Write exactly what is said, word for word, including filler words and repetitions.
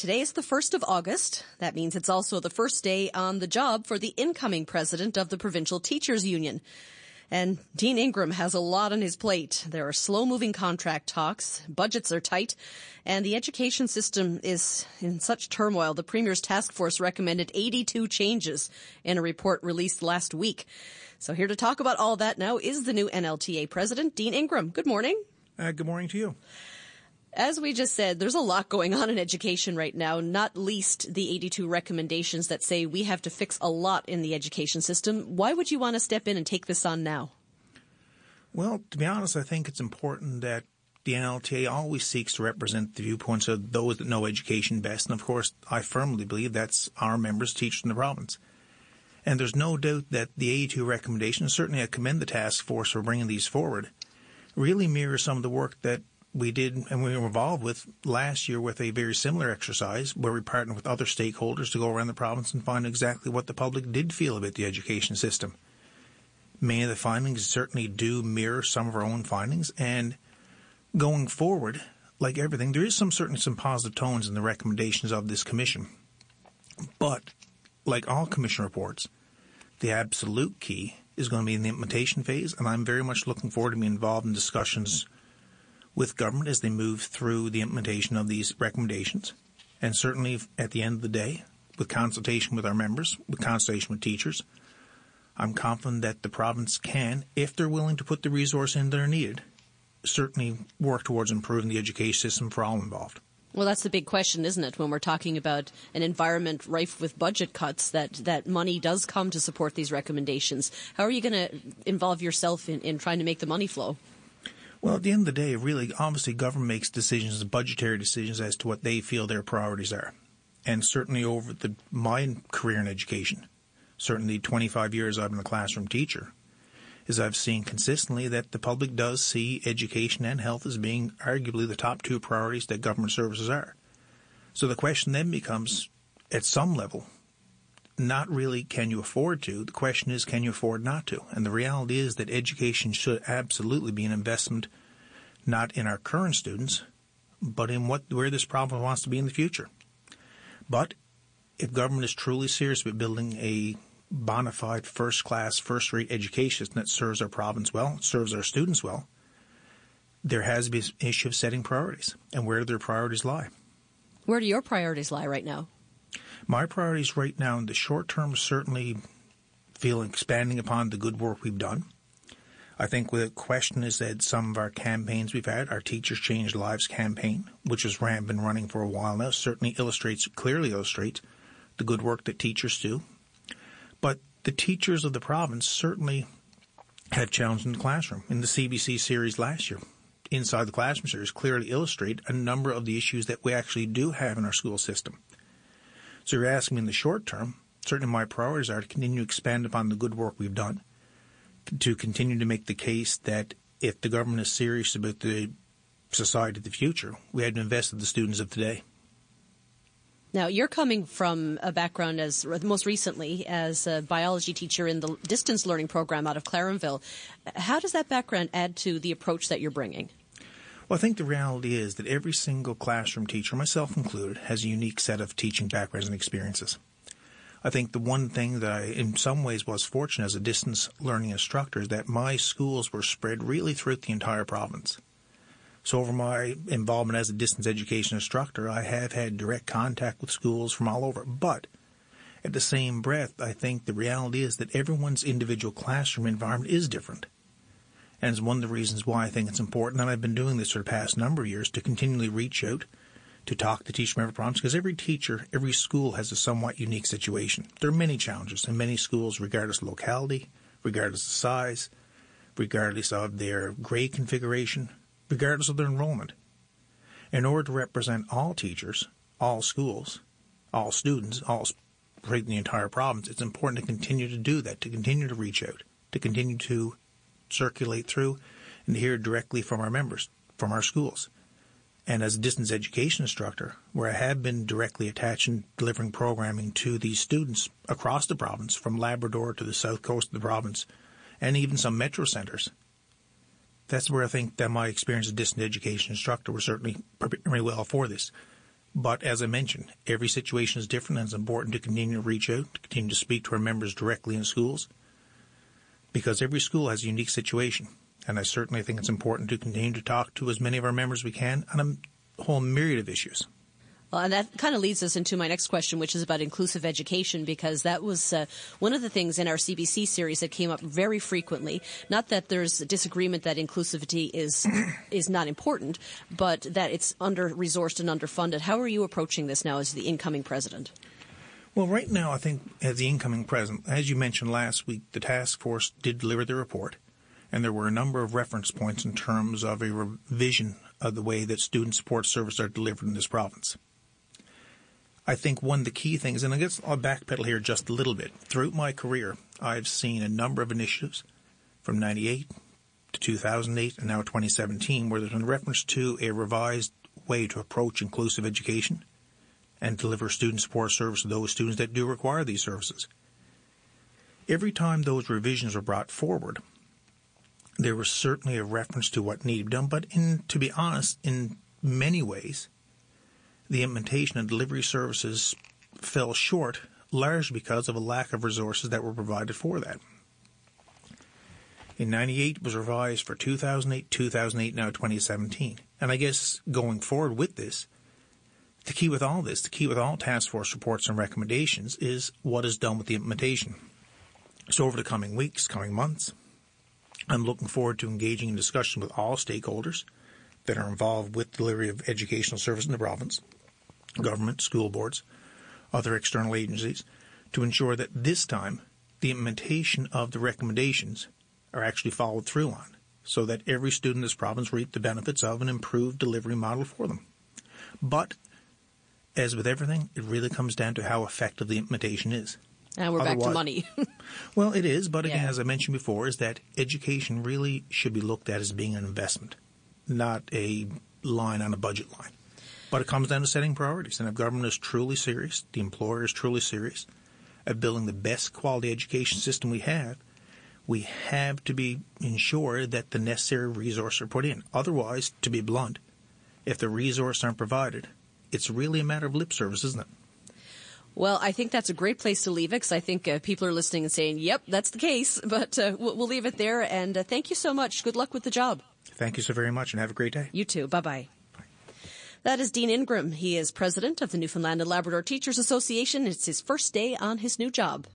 today is the first of August. That means it's also the first day on the job for the incoming president of the Provincial Teachers Union. And Dean Ingram has a lot on his plate. There are slow-moving contract talks, budgets are tight, and the education system is in such turmoil. The Premier's task force recommended eighty-two changes in a report released last week. So here to talk about all that now is the new N L T A president, Dean Ingram. Good morning. Uh, good morning to you. As we just said, there's a lot going on in education right now, not least the eighty-two recommendations that say we have to fix a lot in the education system. Why would you want to step in and take this on now? Well, to be honest, I think it's important that the N L T A always seeks to represent the viewpoints of those that know education best. And of course, I firmly believe that's our members, teachers in the province. And there's no doubt that the eighty-two recommendations, certainly I commend the task force for bringing these forward, really mirror some of the work that we did and we were involved with last year with a very similar exercise where we partnered with other stakeholders to go around the province and find exactly what the public did feel about the education system. Many of the findings certainly do mirror some of our own findings, and going forward, like everything, there is some certainly some positive tones in the recommendations of this commission. But like all commission reports, the absolute key is going to be in the implementation phase, and I'm very much looking forward to being involved in discussions with government as they move through the implementation of these recommendations. And certainly at the end of the day, with consultation with our members, with consultation with teachers, I'm confident that the province can, if they're willing to put the resources in that are needed, certainly work towards improving the education system for all involved. Well, that's the big question, isn't it, when we're talking about an environment rife with budget cuts, that, that money does come to support these recommendations. How are you going to involve yourself in, in trying to make the money flow? Well, at the end of the day, really, obviously, government makes decisions, budgetary decisions, as to what they feel their priorities are. And certainly over the, my career in education, certainly twenty-five years I've been a classroom teacher, is I've seen consistently that the public does see education and health as being arguably the top two priorities that government services are. So the question then becomes, at some level, not really can you afford to, the question is can you afford not to? And the reality is that education should absolutely be an investment not in our current students, but in what where this problem wants to be in the future. But if government is truly serious about building a bona fide, first-class, first-rate education that serves our province well, serves our students well, there has to be an issue of setting priorities. And where do their priorities lie? Where do your priorities lie right now? My priorities right now in the short term certainly feel expanding upon the good work we've done. I think the question is that some of our campaigns we've had, our Teachers Change Lives campaign, which has ran, been running for a while now, certainly illustrates, clearly illustrates the good work that teachers do. But the teachers of the province certainly have challenges in the classroom. In the C B C series last year, Inside the Classroom series clearly illustrate a number of the issues that we actually do have in our school system. So you're asking me in the short term, certainly my priorities are to continue to expand upon the good work we've done, to continue to make the case that if the government is serious about the society of the future, we had to invest in the students of today. Now, you're coming from a background as, most recently, as a biology teacher in the distance learning program out of Clarenville. How does that background add to the approach that you're bringing? Well, I think the reality is that every single classroom teacher, myself included, has a unique set of teaching backgrounds and experiences. I think the one thing that I, in some ways, was fortunate as a distance learning instructor is that my schools were spread really throughout the entire province. So over my involvement as a distance education instructor, I have had direct contact with schools from all over. But at the same breath, I think the reality is that everyone's individual classroom environment is different. And it's one of the reasons why I think it's important, and I've been doing this for the past number of years, to continually reach out, to talk to teachers from every province, because every teacher, every school has a somewhat unique situation. There are many challenges in many schools, regardless of locality, regardless of size, regardless of their grade configuration, regardless of their enrollment. In order to represent all teachers, all schools, all students, all in the entire province, it's important to continue to do that, to continue to reach out, to continue to circulate through and to hear directly from our members, from our schools. And as a distance education instructor, where I have been directly attached and delivering programming to these students across the province, from Labrador to the south coast of the province, and even some metro centres, that's where I think that my experience as a distance education instructor was certainly preparing me well for this. But as I mentioned, every situation is different, and it's important to continue to reach out, to continue to speak to our members directly in schools, because every school has a unique situation. And I certainly think it's important to continue to talk to as many of our members as we can on a whole myriad of issues. Well, and that kind of leads us into my next question, which is about inclusive education, because that was uh, one of the things in our C B C series that came up very frequently. Not that there's a disagreement that inclusivity is is not important, but that it's under-resourced and underfunded. How are you approaching this now as the incoming president? Well, right now, I think as the incoming president, as you mentioned last week, the task force did deliver the report, and there were a number of reference points in terms of a revision of the way that student support services are delivered in this province. I think one of the key things, and I guess I'll backpedal here just a little bit. Throughout my career, I've seen a number of initiatives from ninety-eight to two thousand eight and now twenty seventeen where there's been reference to a revised way to approach inclusive education and deliver student support service to those students that do require these services. Every time those revisions were brought forward, there was certainly a reference to what needed to be done, but in, to be honest, in many ways, the implementation and delivery services fell short, largely because of a lack of resources that were provided for that. In ninety-eight, it was revised for two thousand eight, two thousand eight, now twenty seventeen. And I guess going forward with this, the key with all this, the key with all task force reports and recommendations is what is done with the implementation. So over the coming weeks, coming months, I'm looking forward to engaging in discussion with all stakeholders that are involved with delivery of educational service in the province, government, school boards, other external agencies, to ensure that this time the implementation of the recommendations are actually followed through on, so that every student in this province reap the benefits of an improved delivery model for them. But, as with everything, it really comes down to how effective the implementation is. And we're Otherwise, back to money. Well, it is, but again, yeah. as I mentioned before, is that education really should be looked at as being an investment, not a line on a budget line. But it comes down to setting priorities. And if government is truly serious, the employer is truly serious at building the best quality education system we have, we have to be ensure that the necessary resources are put in. Otherwise, to be blunt, if the resources aren't provided, it's really a matter of lip service, isn't it? Well, I think that's a great place to leave it, because I think uh, people are listening and saying, yep, that's the case. But uh, we'll, we'll leave it there. And uh, thank you so much. Good luck with the job. Thank you so very much, and have a great day. You too. Bye-bye. That is Dean Ingram. He is president of the Newfoundland and Labrador Teachers Association. It's his first day on his new job.